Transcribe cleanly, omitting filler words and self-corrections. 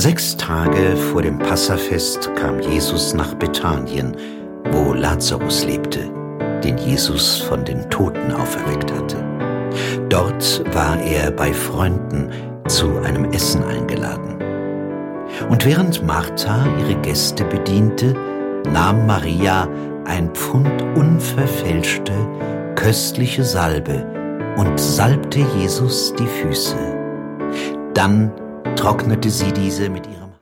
6 Tage vor dem Passafest kam Jesus nach Bethanien, wo Lazarus lebte, den Jesus von den Toten auferweckt hatte. Dort war er bei Freunden zu einem Essen eingeladen. Und während Martha ihre Gäste bediente, nahm Maria ein Pfund unverfälschte, köstliche Salbe und salbte Jesus die Füße. Dann trocknete sie diese mit ihrer